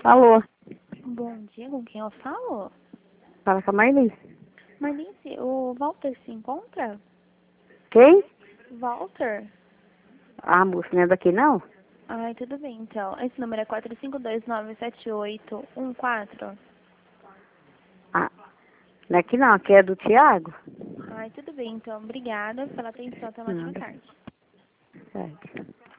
Alô, Bom dia, com quem eu falo? fala com a Marli. Marlice, o Walter se encontra? Quem? Walter? Ah, moça, não é daqui não? Ai, tudo bem, então. Esse número é 452-978-14. Ah, não é aqui não, aqui é do Tiago. Ai, tudo bem, então. Obrigada pela atenção. Até uma ótima Nada, tarde. certo.